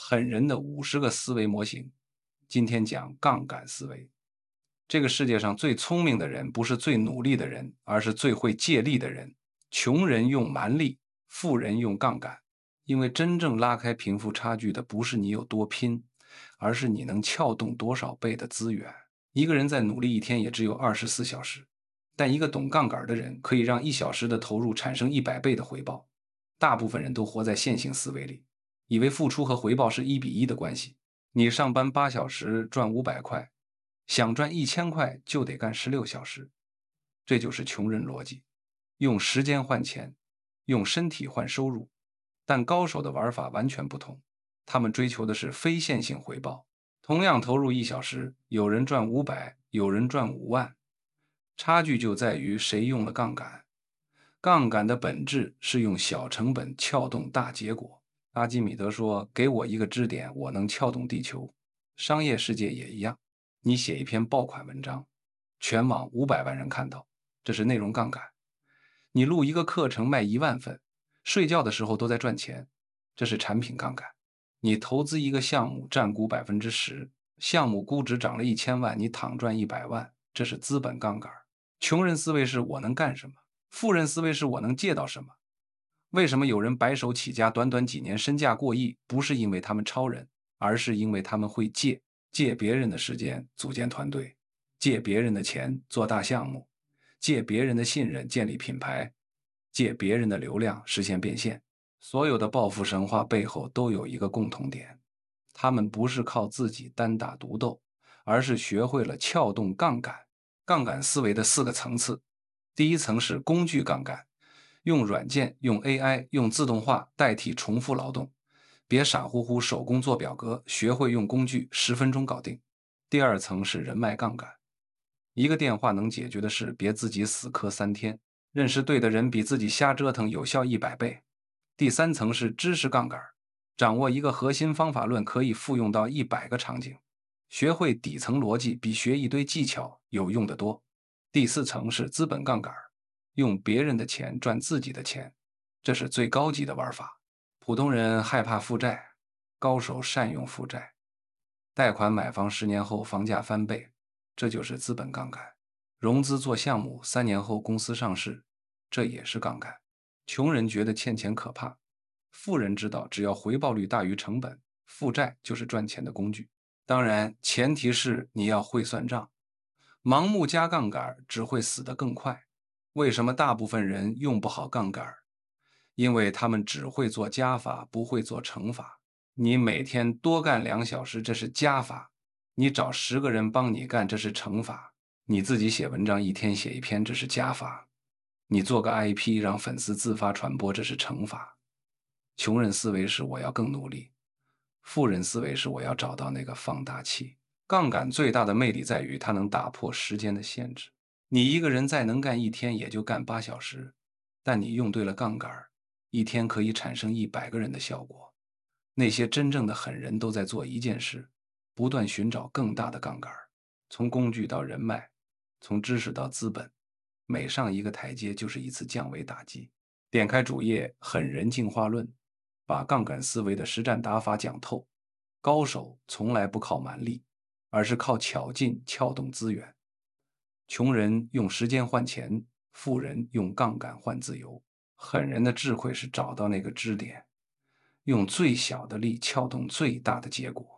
狠人的50个思维模型。今天讲杠杆思维。这个世界上最聪明的人不是最努力的人，而是最会借力的人。穷人用蛮力，富人用杠杆。因为真正拉开贫富差距的不是你有多拼，而是你能撬动多少倍的资源。一个人再努力一天也只有24小时，但一个懂杠杆的人可以让1小时的投入产生100倍的回报。大部分人都活在线性思维里，以为付出和回报是1:1的关系。你上班8小时赚500块，想赚1000块就得干16小时。这就是穷人逻辑，用时间换钱，用身体换收入。但高手的玩法完全不同，他们追求的是非线性回报。同样投入1小时，有人赚500，有人赚5万，差距就在于谁用了杠杆。杠杆的本质是用小成本撬动大结果。阿基米德说：“给我一个支点，我能撬动地球。”商业世界也一样，你写一篇爆款文章，全网500万人看到，这是内容杠杆。你录一个课程卖1万份，睡觉的时候都在赚钱，这是产品杠杆。你投资一个项目占股10%，项目估值涨了1000万，你躺赚100万，这是资本杠杆。穷人思维是我能干什么，富人思维是我能借到什么。为什么有人白手起家，短短几年身价过亿？不是因为他们超人，而是因为他们会借别人的时间组建团队，借别人的钱做大项目，借别人的信任建立品牌，借别人的流量实现变现。所有的暴富神话背后都有一个共同点，他们不是靠自己单打独斗，而是学会了撬动杠杆。杠杆思维的4个层次。第一层是工具杠杆，用软件、用 AI、用自动化代替重复劳动，别傻乎乎手工做表格，学会用工具10分钟搞定。第二层是人脉杠杆，一个电话能解决的事，别自己死磕3天，认识对的人比自己瞎折腾有效100倍。第三层是知识杠杆，掌握一个核心方法论可以复用到100个场景，学会底层逻辑比学一堆技巧有用得多。第四层是资本杠杆，用别人的钱赚自己的钱，这是最高级的玩法。普通人害怕负债，高手善用负债。贷款买房10年后房价翻倍，这就是资本杠杆。融资做项目3年后公司上市，这也是杠杆。穷人觉得欠钱可怕，富人知道只要回报率大于成本，负债就是赚钱的工具。当然，前提是你要会算账。盲目加杠杆只会死得更快。为什么大部分人用不好杠杆？因为他们只会做加法，不会做乘法。你每天多干2小时，这是加法；你找10个人帮你干，这是乘法；你自己写文章1天写1篇，这是加法；你做个 IP 让粉丝自发传播，这是乘法。穷人思维是我要更努力，富人思维是我要找到那个放大器。杠杆最大的魅力在于它能打破时间的限制。你一个人再能干1天也就干8小时，但你用对了杠杆，1天可以产生100个人的效果。那些真正的狠人都在做一件事，不断寻找更大的杠杆，从工具到人脉，从知识到资本，每上一个台阶就是一次降维打击。点开主页《狠人进化论》，把杠杆思维的实战打法讲透。高手从来不靠蛮力，而是靠巧劲撬动资源。穷人用时间换钱，富人用杠杆换自由。狠人的智慧是找到那个支点，用最小的力撬动最大的结果。